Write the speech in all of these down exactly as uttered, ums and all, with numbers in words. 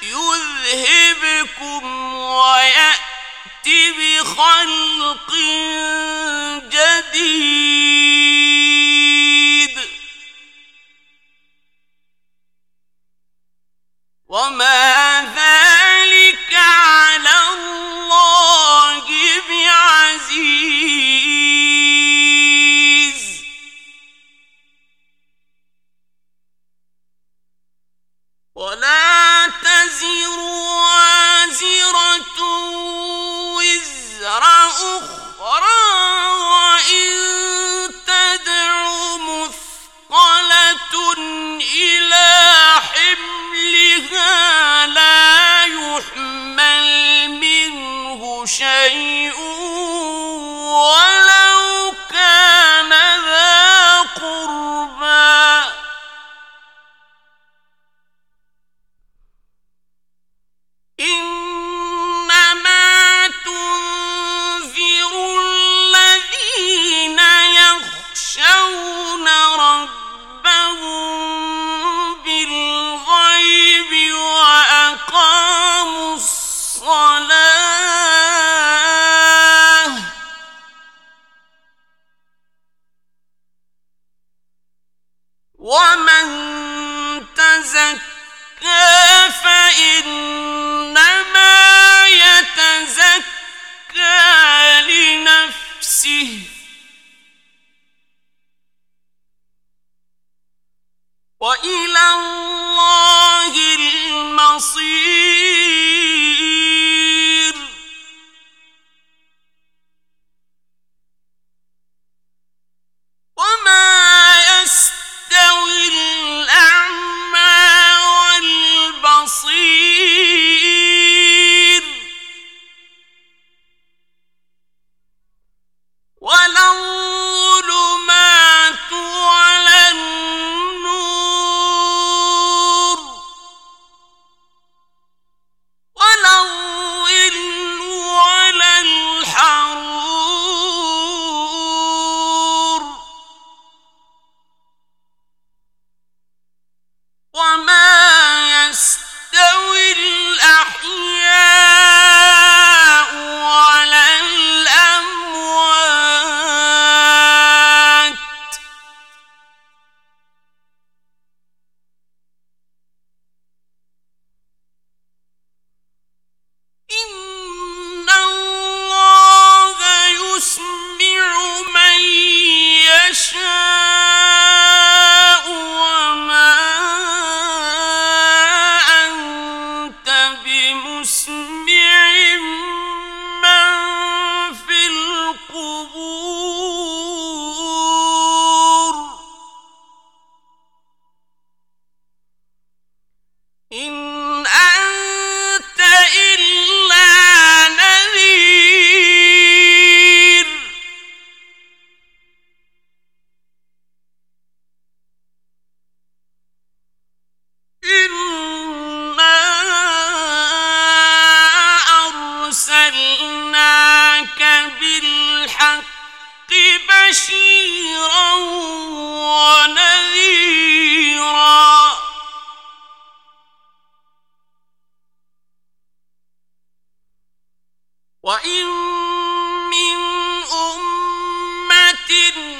يذهبكم ويأت بخلق جديد وما ذلك على الله بعزيز ولا تزر وازرة وزر أخرى وإن تدع مثقلة إلى حملها لا يحمل منه شيء ولو كان ذا قربى إنما تنذر الذين يخشون ربهم بالغيب وأقاموا الصلاة ومن تزكى فإنما يتزكى لنفسه وإلى الله المصير وما يستوي الأعمى والبصير ولا الظلمات ولا النور ولا الظل ولا الحرور وما يستوي الأحياء ولا الأموات إن الله يسمع من يشاء وما أنت بمسمع من في القبور إن أنت إلا نذير إنا أرسلناك بالحق بشيرا ونذيرا وإن من أمة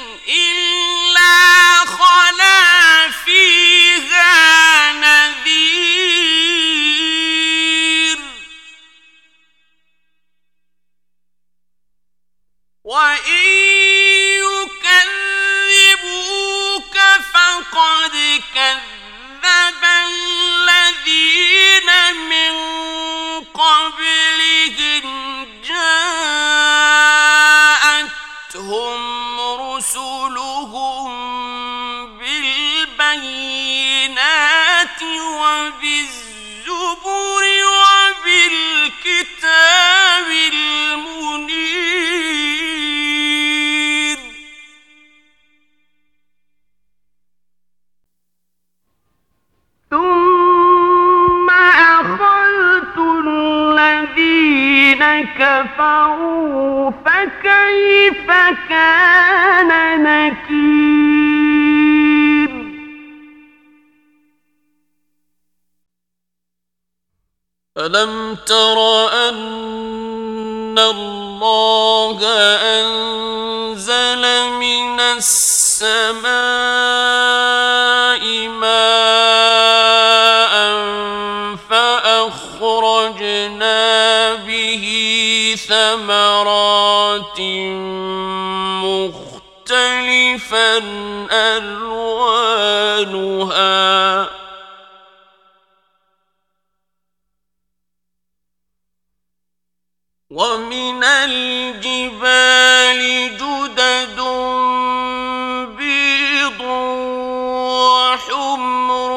إلا خلا فيها نذير وإن يكذبوك فقد كذب الذين من قبلهم جاءتهم رسلهم بالبينات وبالزبر وبالكتاب المنير ثم أخذت الذين كفروا فكيف كان نكير. ألم تر أن الله أنزل من السماء ماء فأخرجنا به ثمرات مختلفا ألوانها ومن الجبال جدد بيض وحمر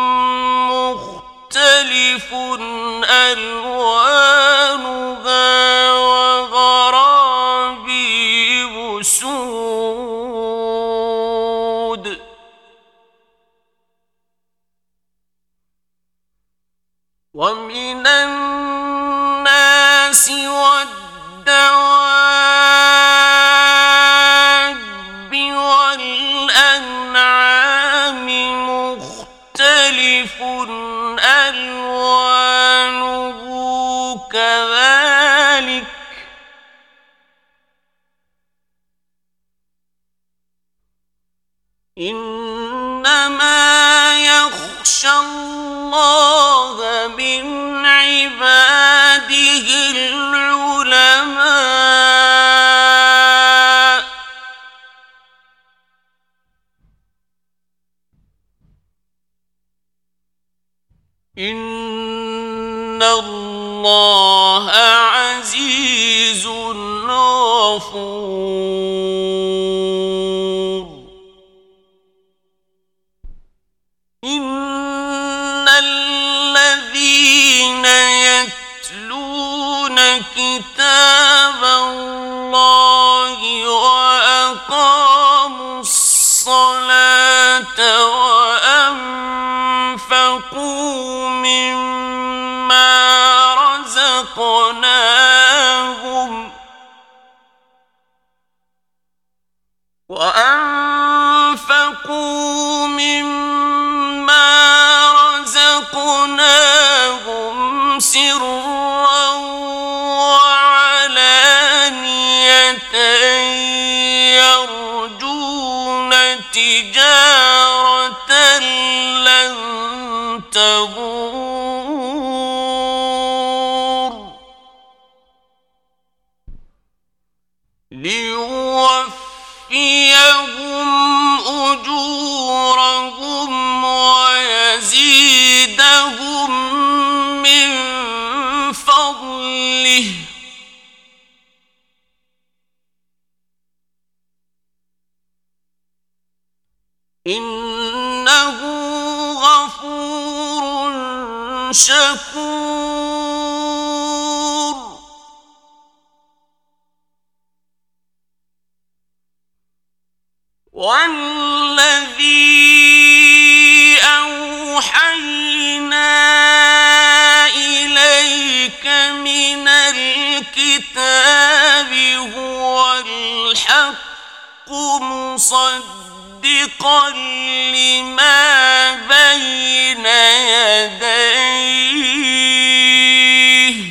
مختلف ألوانها وغرابيب سود ومن الناس والدواب والأنعام مختلف ألوانه كذلك إنما يخشى الله من عباده العلماء إن الله عزيز غفور إن الذين يتلون كتاب الله وأقاموا الصلاة وأنفقوا مما رزقناهم وأنفقوا مما رزقناهم سرا وعلانية يرجون تجارة لن تبور ليوفيهم أجورهم ويزيدهم من فضله إنه غفور شكور والذي أوحينا إليك من الكتاب هو الحق مصدقا لما بين يديه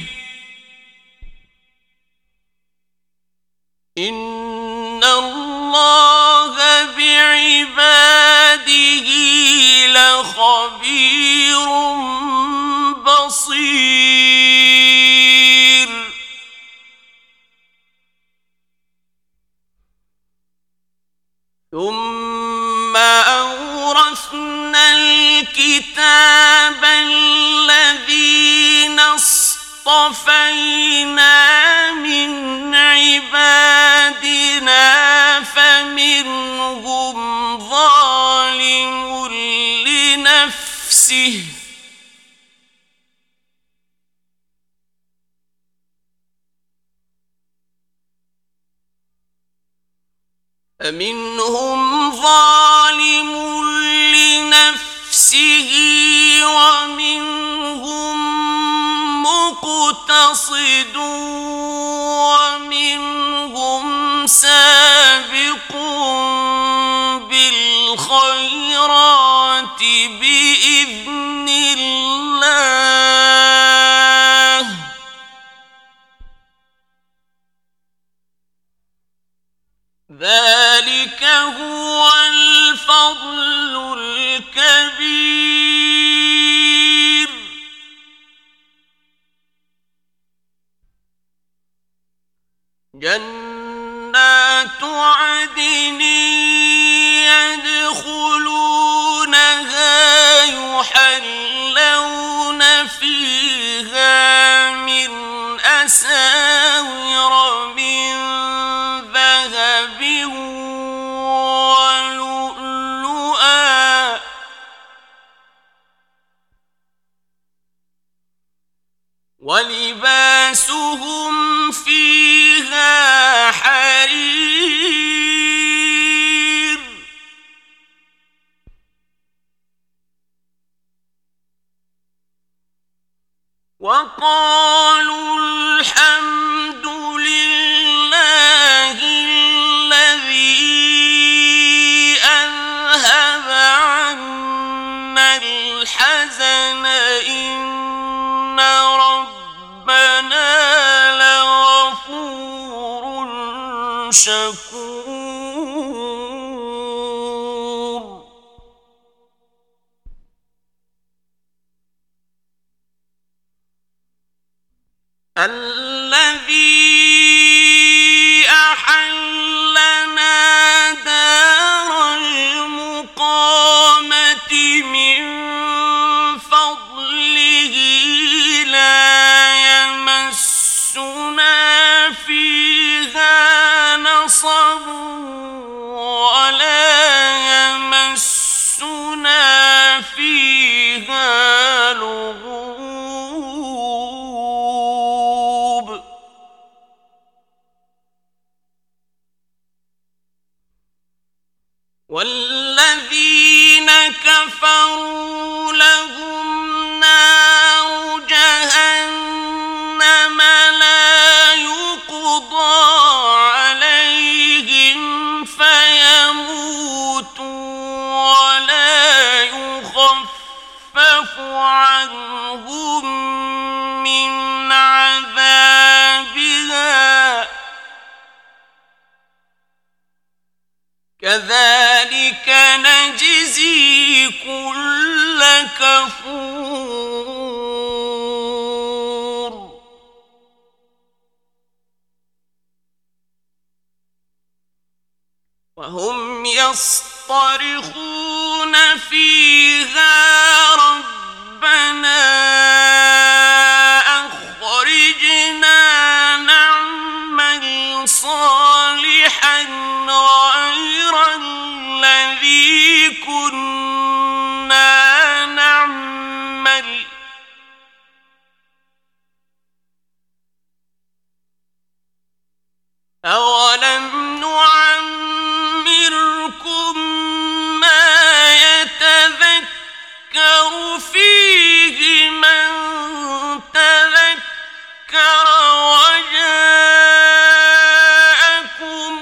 إن الله بعباده لخبير بصير ثم أورثنا الكتاب الذين اصطفينا من عبادنا فمنهم ظالم لنفسه فمنهم ظالم لنفسه ومنهم مقتصد ومنهم سابق بالخيرات بإذن الله ذلك هو الفضل الكبير. جنات عدن يدخلونها يحلون فيها من أساور من ذهب ولؤلؤا ولباسهم فيها حرير. وقالوا الحمد لله الذي أذهب عنا الحزن إن ربنا لغفور شكور. الذي أحلنا دار المقامة من فضله لا يمسنا فيها نصب ولا يمسنا فيها لغوب. والذين كفروا لهم نار جهنم لا يقضى عليهم فيموتوا ولا يخفف عنهم من عذابها كذلك نجزي كل كفور. وهم يصطرخون فيها ربنا أخرجنا نعمل صالحا غير الذي كنا نعمل أولم نعمركم ما يتذكر فيه من تذكر وجاءكم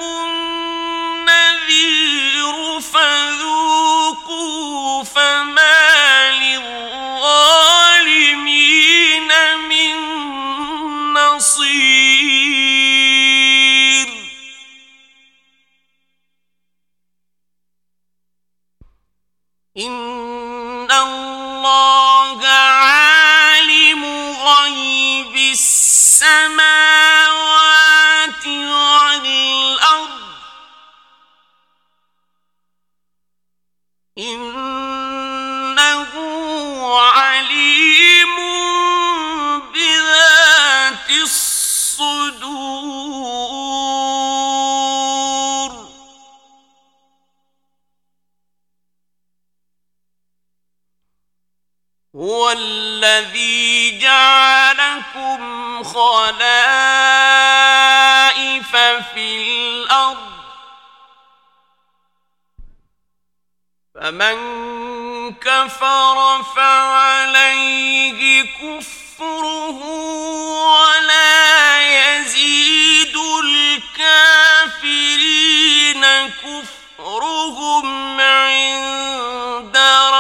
النذير فذوقوا فما للظالمين من نصير. إن الله عالم غيب السماوات والأرض إنه عليم بذات الصدور. هو الذي جعلكم خلائف في الأرض فمن كفر فعليه كفره ولا يزيد الكافرين كفرهم عند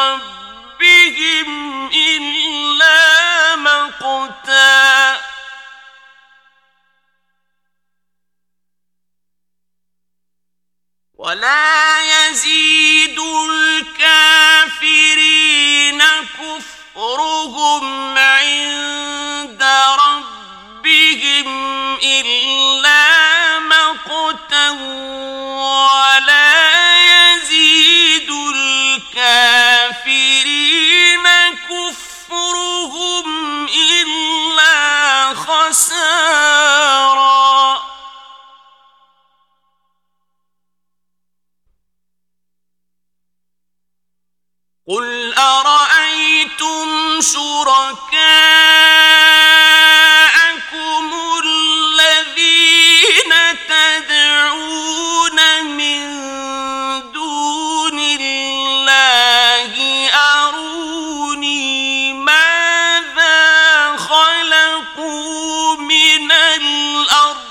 ربهم إلا مقتا. ولا يزيد الكافرين كفرهم عند ربهم إلا مقتا ولا يزيد الكافرين كفرهم إلا خسارا. قل أرأيتم شركاءكم الذين تدعون من دون الله أروني ماذا خلقوا من الأرض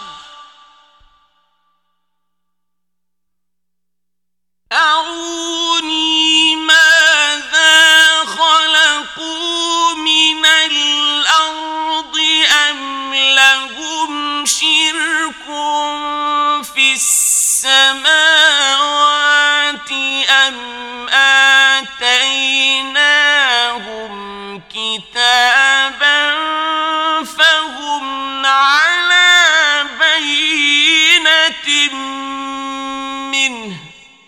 أروني ماذا خلقوا من الأرض أم لهم شرك في السماوات أم آتيناهم كتابا فهم على بينة منه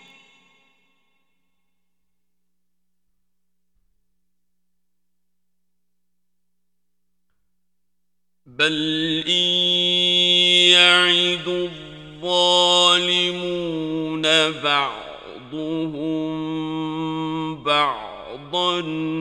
بل إن يعد الظالمون بعضهم بعضا